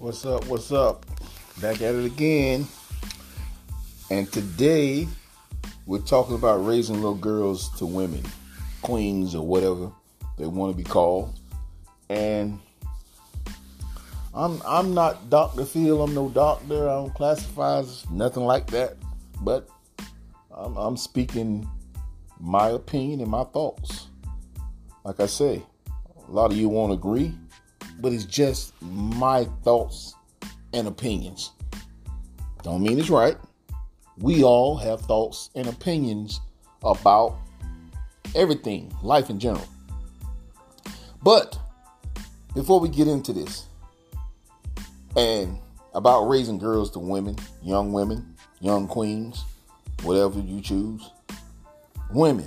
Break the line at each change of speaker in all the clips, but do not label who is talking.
What's up? What's up? Back at it again. And today we're talking about raising little girls to women, queens or whatever they want to be called. And I'm not Dr. Phil. I'm no doctor. I don't classify as nothing like that. But I'm speaking my opinion and my thoughts. Like I say, a lot of you won't agree, but it's just my thoughts and opinions. Don't mean it's right. We all have thoughts and opinions about everything, life in general. But before we get into this, and about raising girls to women, young queens, whatever you choose, women.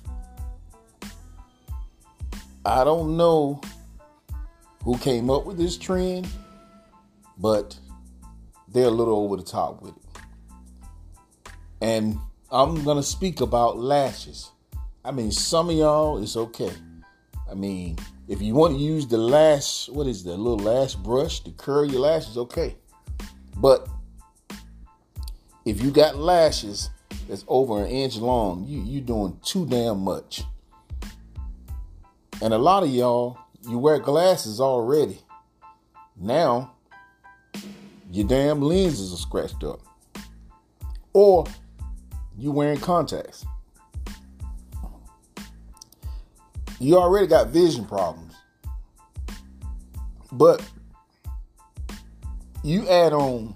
I don't know who came up with this trend, but they're a little over the top with it. And I'm going to speak about lashes. I mean, some of y'all, it's okay. I mean, if you want to use the lash, what is that, little lash brush to curl your lashes, okay. But if you got lashes that's over an inch long, you doing too damn much. And a lot of y'all, you wear glasses already. Now, your damn lenses are scratched up. Or you wearing contacts. You already got vision problems. But you add on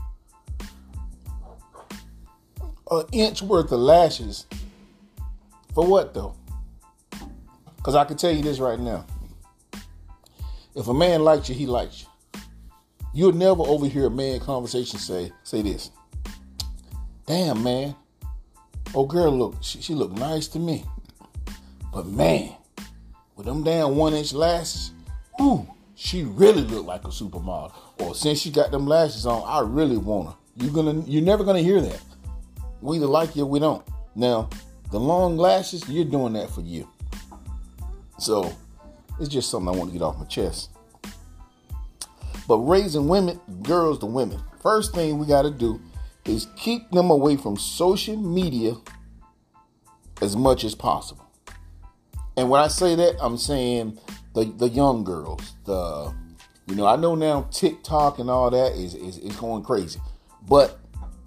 an inch worth of lashes. For what though? Because I can tell you this right now. If a man likes you, he likes you. You'll never overhear a man conversation say this. Damn, man. Oh, girl, she look nice to me. But man, with them damn 1-inch lashes, she really look like a supermodel. Or since she got them lashes on, I really want her. You're never gonna hear that. We either like you or we don't. Now, the long lashes, you're doing that for you. So, it's just something I want to get off my chest. But raising girls to women, first thing we got to do is keep them away from social media as much as possible. And when I say that, I'm saying the young girls. I know now TikTok and all that is going crazy. But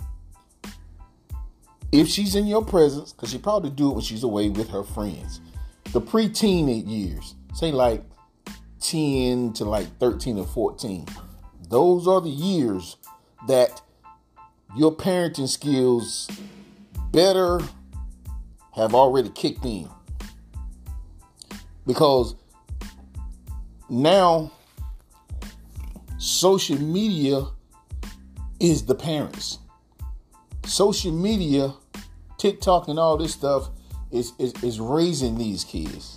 if she's in your presence, because she probably do it when she's away with her friends, the pre-teen years, say like 10 to like 13 or 14. Those are the years that your parenting skills better have already kicked in. Because now social media is the parents. Social media, TikTok and all this stuff is raising these kids.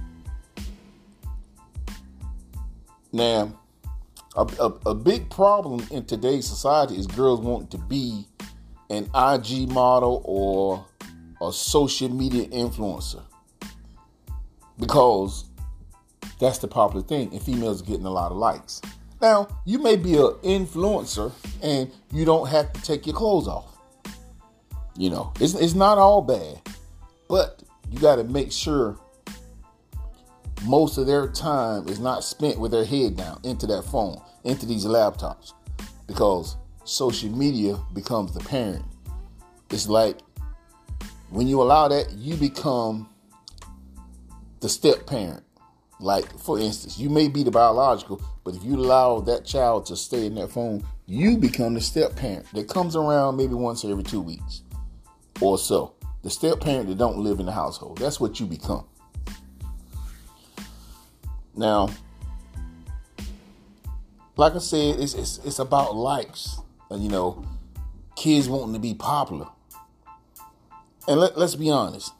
Now, a big problem in today's society is girls wanting to be an IG model or a social media influencer. Because that's the popular thing, and females are getting a lot of likes. Now, you may be an influencer and you don't have to take your clothes off. It's not all bad. But you got to make sure most of their time is not spent with their head down into that phone, into these laptops. Because social media becomes the parent. It's like when you allow that, you become the step parent. Like, for instance, you may be the biological, but if you allow that child to stay in that phone, you become the step parent that comes around maybe once every 2 weeks or so. The step parent that don't live in the household. That's what you become. Now, like I said, it's about likes. Kids wanting to be popular. And let's be honest.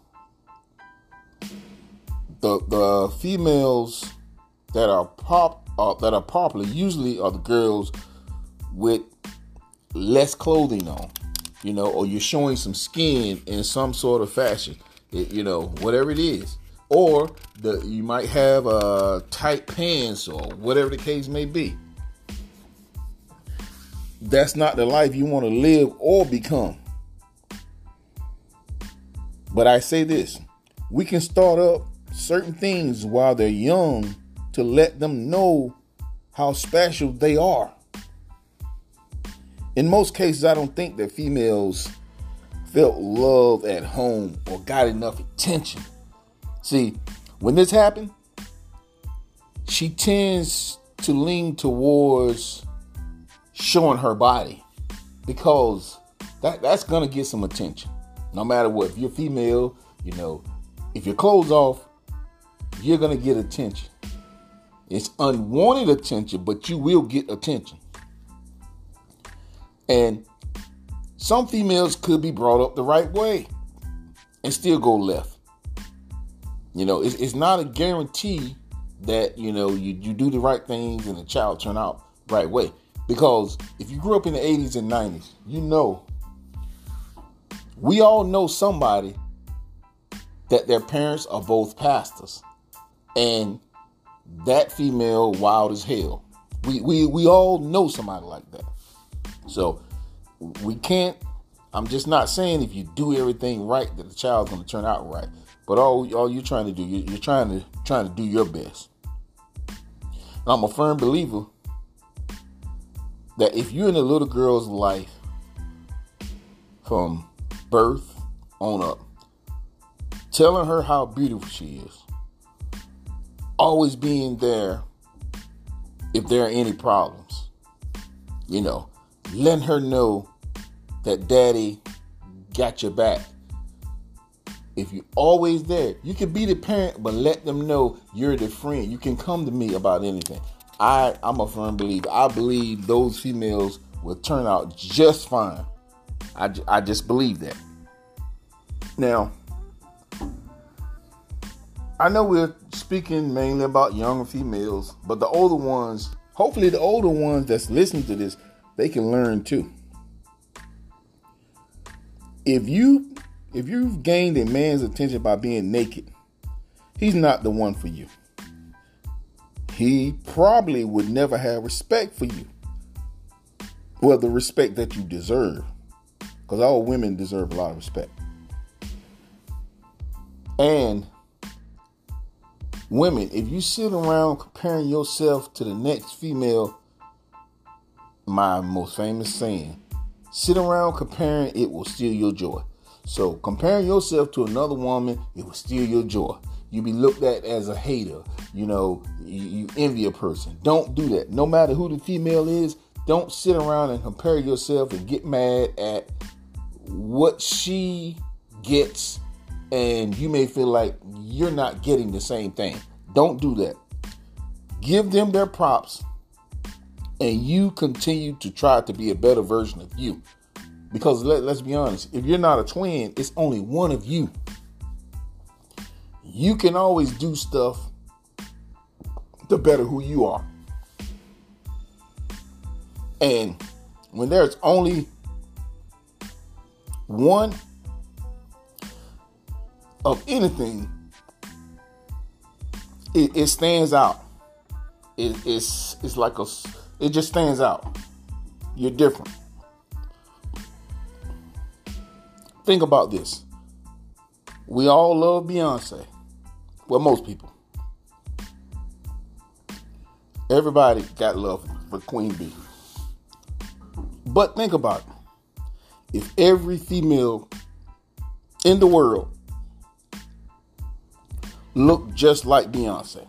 The females that are popular usually are the girls with less clothing on. Or you're showing some skin in some sort of fashion, whatever it is. Or you might have tight pants or whatever the case may be. that's not the life you want to live or become. But I say this, we can start up certain things while they're young to let them know how special they are. In most cases, I don't think that females felt love at home or got enough attention. See, when this happened, she tends to lean towards showing her body because that's going to get some attention. No matter what, if you're female, if your clothes off, you're going to get attention. It's unwanted attention, but you will get attention. And some females could be brought up the right way and still go left. It's not a guarantee that, you do the right things and the child turn out right way. Because if you grew up in the 80s and 90s, we all know somebody that their parents are both pastors. And that female wild as hell. We all know somebody like that. So we can't, I'm just not saying if you do everything right that the child's going to turn out right. But all you're trying to do, you're trying to do your best. And I'm a firm believer that if you're in a little girl's life from birth on up, telling her how beautiful she is, always being there if there are any problems, letting her know that daddy got your back. If you're always there, you can be the parent, but let them know you're the friend. You can come to me about anything. I'm a firm believer. I believe those females will turn out just fine. I just believe that. Now, I know we're speaking mainly about younger females, but the older ones, hopefully the older ones that's listening to this, they can learn too. If you've gained a man's attention by being naked, he's not the one for you. He probably would never have respect for you. Well, the respect that you deserve. Because all women deserve a lot of respect. And women, if you sit around comparing yourself to the next female, my most famous saying, sit around comparing, it will steal your joy. So comparing yourself to another woman, it will steal your joy. You be looked at as a hater. You envy a person. Don't do that. No matter who the female is, don't sit around and compare yourself and get mad at what she gets. And you may feel like you're not getting the same thing. Don't do that. Give them their props. And you continue to try to be a better version of you. Because let's be honest, if you're not a twin, it's only one of you. You can always do stuff to better who you are. And when there's only one of anything, it stands out. It's like it just stands out. You're different. Think about this. We all love Beyonce. Well, most people. Everybody got love for Queen Bee. But think about it. If every female in the world looked just like Beyonce,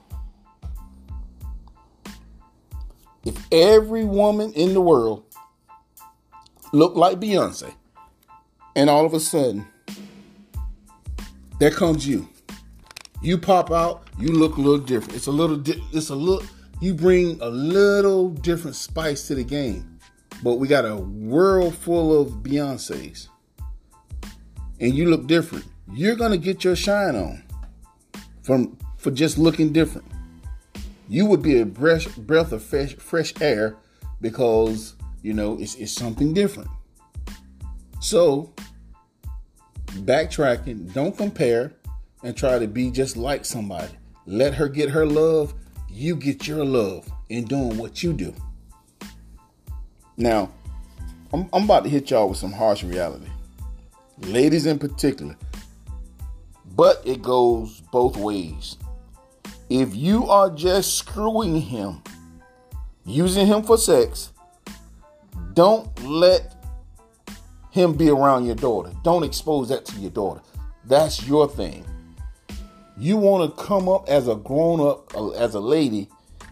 if every woman in the world looked like Beyonce, and all of a sudden, there comes you. You pop out, you look a little different. You bring a little different spice to the game. But we got a world full of Beyoncés. And you look different. You're going to get your shine on for just looking different. You would be a breath of fresh air because, it's something different. So, backtracking, don't compare and try to be just like somebody. Let her get her love. You get your love in doing what you do. Now, I'm about to hit y'all with some harsh reality. Ladies in particular. But it goes both ways. If you are just screwing him, using him for sex, don't let him be around your daughter. Don't expose that to your daughter. That's your thing. You want to come up as a grown-up, as a lady,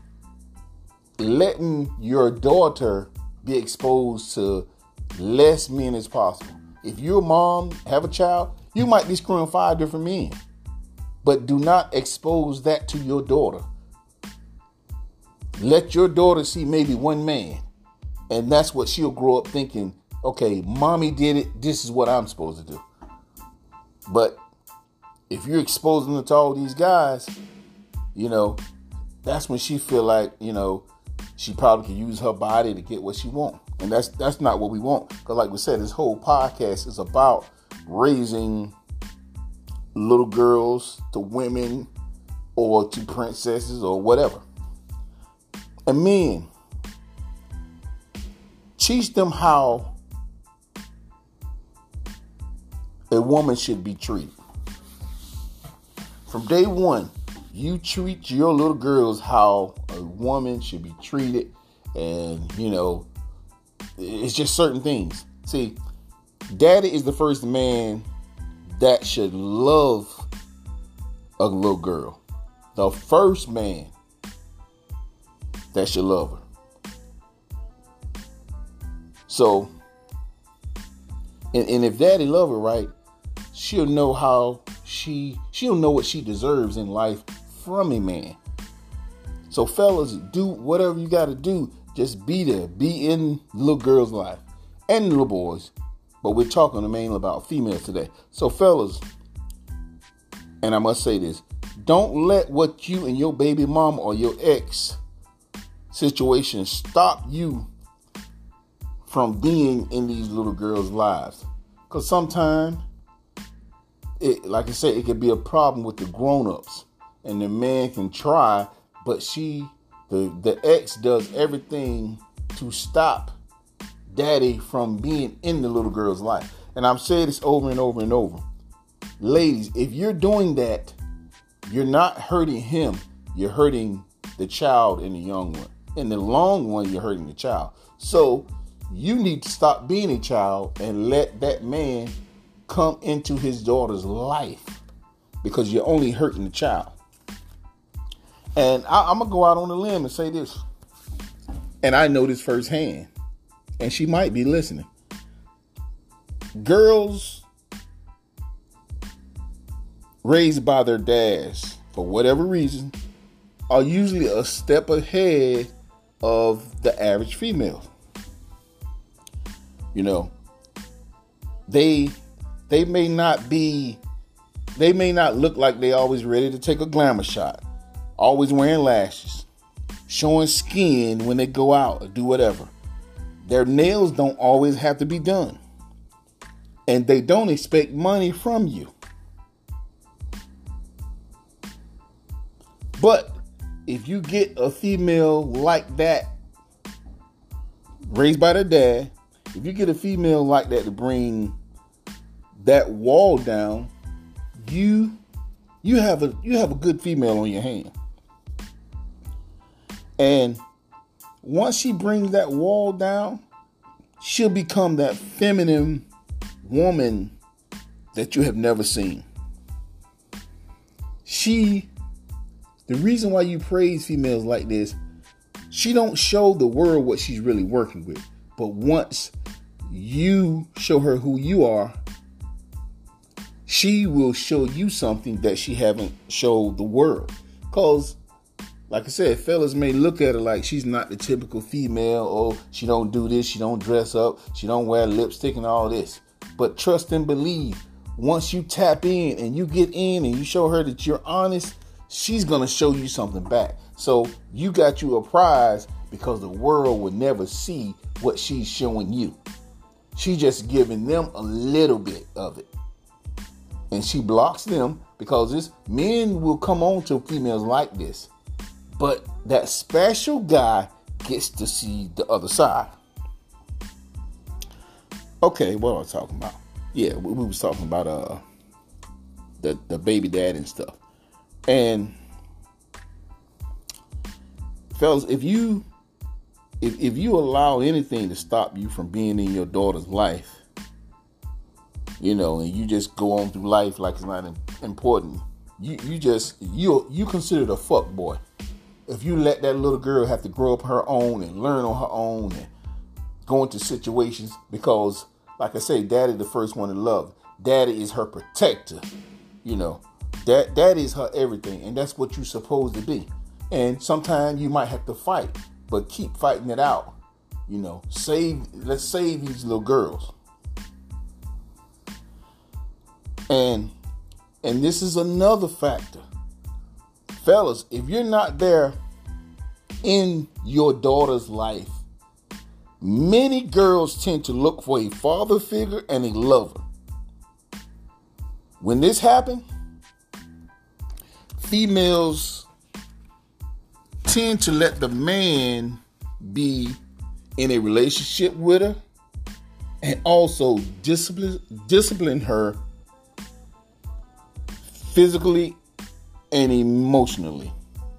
letting your daughter be exposed to less men as possible. If you're a mom, have a child, you might be screwing 5 different men. But do not expose that to your daughter. Let your daughter see maybe one man. And that's what she'll grow up thinking, okay, mommy did it. This is what I'm supposed to do. But if you're exposing her to all these guys, that's when she feel like, she probably can use her body to get what she wants. And that's not what we want. Because like we said, this whole podcast is about raising little girls to women or to princesses or whatever. And men, teach them how a woman should be treated. From day one, you treat your little girls how a woman should be treated. And, it's just certain things. See, daddy is the first man that should love a little girl. The first man that should love her. So, and if daddy love her right, she'll know how she'll know what she deserves in life from a man. So fellas, do whatever you got to do. Just be there. Be in little girl's life and little boys. But we're talking mainly about females today. So fellas, and I must say this, don't let what you and your baby mama or your ex situation stop you from being in these little girls' lives. Because sometimes, like I said, it could be a problem with the grown-ups. And the man can try, but the ex does everything to stop daddy from being in the little girl's life. And I've said this over and over and over. Ladies, if you're doing that, you're not hurting him. You're hurting the child and the young one. In the long run, you're hurting the child. So you need to stop being a child and let that man come into his daughter's life, because you're only hurting the child. And I'm going to go out on a limb and say this. And I know this firsthand. And she might be listening. Girls raised by their dads, for whatever reason, are usually a step ahead of the average female. They may not look like they always ready to take a glamour shot. Always wearing lashes, showing skin when they go out or do whatever. Their nails don't always have to be done. And they don't expect money from you. But if you get a female like that, raised by their dad, if you get a female like that to bring that wall down, you have a good female on your hand. And once she brings that wall down, she'll become that feminine woman that you have never seen. The reason why you praise females like this, she don't show the world what she's really working with. But once you show her who you are, she will show you something that she haven't showed the world. Because, like I said, fellas may look at her like she's not the typical female. Oh, she don't do this. She don't dress up. She don't wear lipstick and all this. But trust and believe, once you tap in and you get in and you show her that you're honest, she's going to show you something back. So you got you a prize, because the world will never see what she's showing you. She's just giving them a little bit of it. And she blocks them because men will come on to females like this. But that special guy gets to see the other side. Okay, what was I talking about? Yeah, we was talking about the baby dad and stuff. And fellas, if you allow anything to stop you from being in your daughter's life, and you just go on through life like it's not important, you considered a fuck boy. If you let that little girl have to grow up her own and learn on her own and go into situations, because like I say, daddy the first one to love. Daddy is her protector. Daddy is her everything, and that's what you're supposed to be. And sometimes you might have to fight, but keep fighting it out. Let's save these little girls. And this is another factor. Fellas, if you're not there in your daughter's life, many girls tend to look for a father figure and a lover. When this happens, females tend to let the man be in a relationship with her and also discipline her physically and emotionally.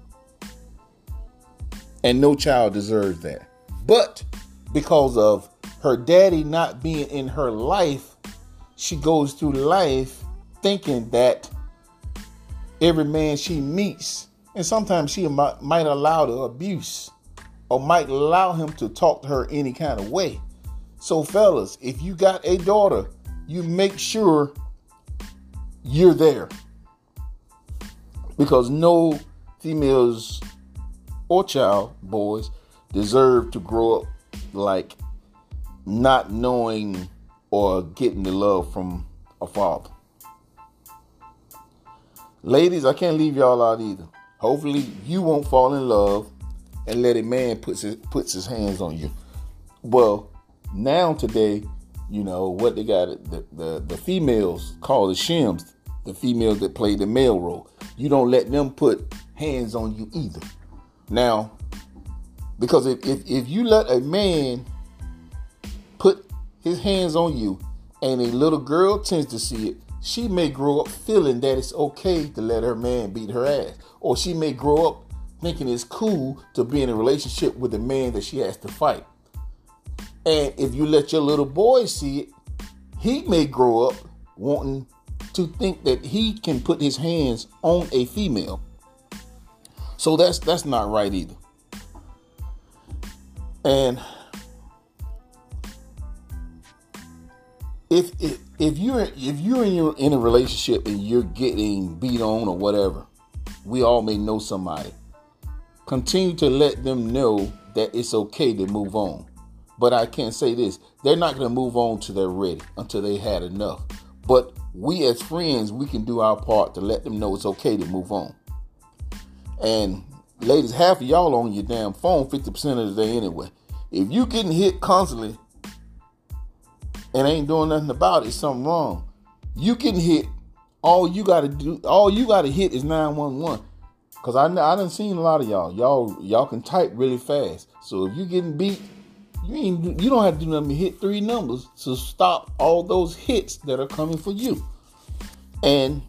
And no child deserves that. But because of her daddy not being in her life, she goes through life thinking that every man she meets, and sometimes she might allow the abuse or might allow him to talk to her any kind of way. So fellas, if you got a daughter, you make sure you're there. Because no females or boys deserve to grow up like not knowing or getting the love from a father. Ladies, I can't leave y'all out either. Hopefully you won't fall in love and let a man puts his hands on you. Well, now today, what they got, the females call the shims, the females that play the male role. You don't let them put hands on you either. Now, because if you let a man put his hands on you and a little girl tends to see it, she may grow up feeling that it's okay to let her man beat her ass. Or she may grow up thinking it's cool to be in a relationship with a man that she has to fight. And if you let your little boy see it, he may grow up wanting to think that he can put his hands on a female. So that's not right either. And if you're in a relationship and you're getting beat on or whatever, we all may know somebody. Continue to let them know that it's okay to move on. But I can't say this. They're not going to move on till they're ready, until they had enough. But we as friends, we can do our part to let them know it's okay to move on. And ladies, half of y'all on your damn phone 50% of the day anyway. If you getting hit constantly and ain't doing nothing about it, something wrong. You getting hit, all you got to hit is 911. Because I done seen a lot of y'all can type really fast. So if you getting beat, you don't have to do nothing but hit 3 numbers to stop all those hits that are coming for you. And,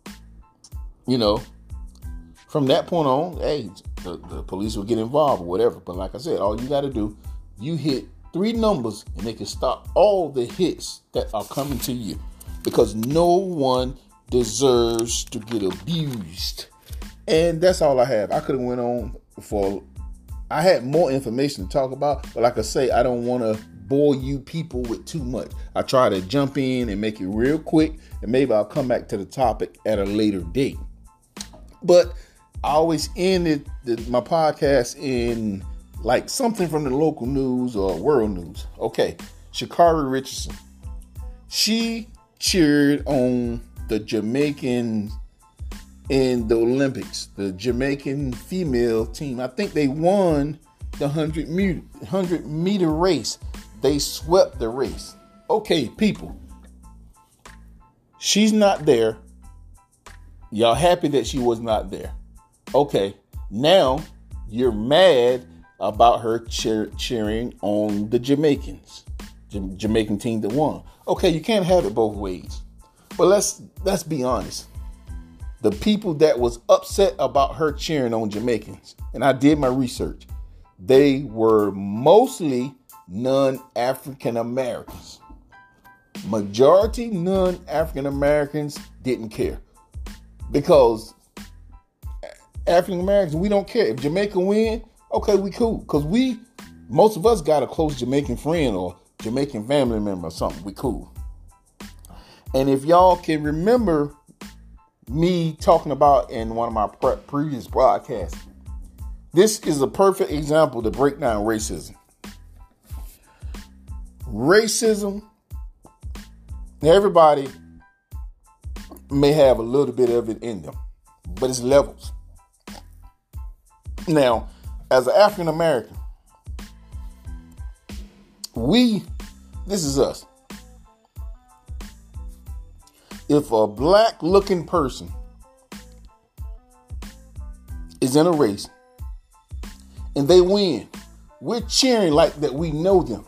from that point on, hey, the police will get involved or whatever. But like I said, all you got to do, you hit 3 numbers and they can stop all the hits that are coming to you. Because no one deserves to get abused. And that's all I have. I could have went on I had more information to talk about, but like I say, I don't want to bore you people with too much. I try to jump in and make it real quick, and maybe I'll come back to the topic at a later date. But I always ended my podcast in like something from the local news or world news. Okay, Sha'Carri Richardson. She cheered on the Jamaican in the Olympics, the Jamaican female team. I think they won the 100 meter race. They swept the race. Okay, people. She's not there. Y'all happy that she was not there. Okay, now you're mad about her cheering on the Jamaicans. Jamaican team that won. Okay, you can't have it both ways. But let's be honest. The people that was upset about her cheering on Jamaicans, and I did my research, they were mostly non-African Americans. Majority non-African Americans didn't care. Because African Americans, we don't care. If Jamaica win, okay, we cool. Because most of us got a close Jamaican friend or Jamaican family member or something. We cool. And if y'all can remember me talking about in one of my previous broadcasts, this is a perfect example to break down racism. Racism, everybody may have a little bit of it in them, but it's levels. Now, as an African American, this is us. If a black looking person is in a race and they win, we're cheering like that we know them.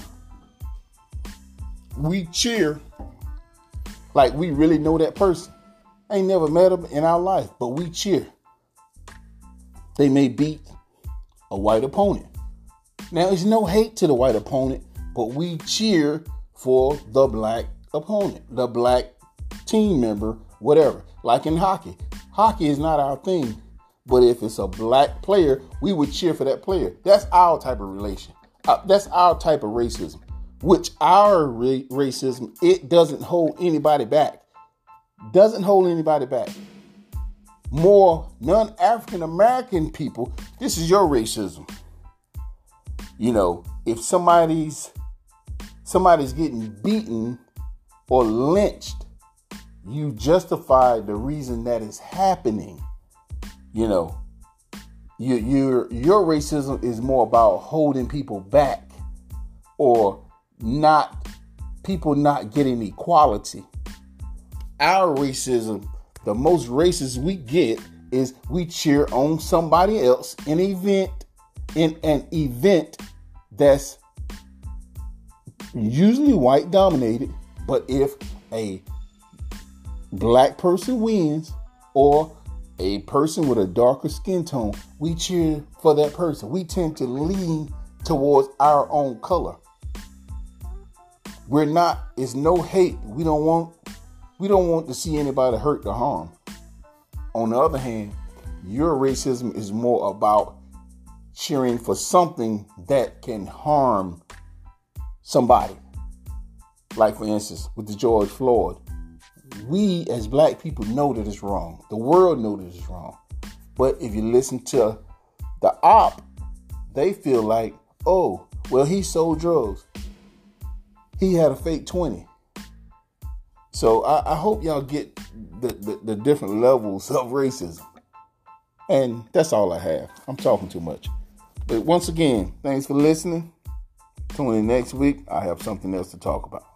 We cheer like we really know that person. Ain't never met them in our life, but we cheer. They may beat a white opponent. Now, there's no hate to the white opponent, but we cheer for the black opponent, the black team member, whatever. Like in hockey. Hockey is not our thing, but if it's a black player, we would cheer for that player. That's our type of relation. That's our type of racism. Which our racism, it doesn't hold anybody back. Doesn't hold anybody back. More non-African American people, this is your racism. You know, if somebody's getting beaten or lynched, you justify the reason that is happening. You know, your racism is more about holding people back or people not getting equality. Our racism, the most racist we get is we cheer on somebody else in an event that's usually white dominated, but if a black person wins or a person with a darker skin tone, we cheer for that person. We tend to lean towards our own color. It's no hate. We don't want to see anybody hurt or harm. On the other hand, your racism is more about cheering for something that can harm somebody. Like, for instance, with the George Floyd, we as black people know that it's wrong. The world knows that it's wrong. But if you listen to the op, they feel like, oh, well, he sold drugs. He had a fake 20. So I hope y'all get the different levels of racism. And that's all I have. I'm talking too much. But once again, thanks for listening. Tune in next week. I have something else to talk about.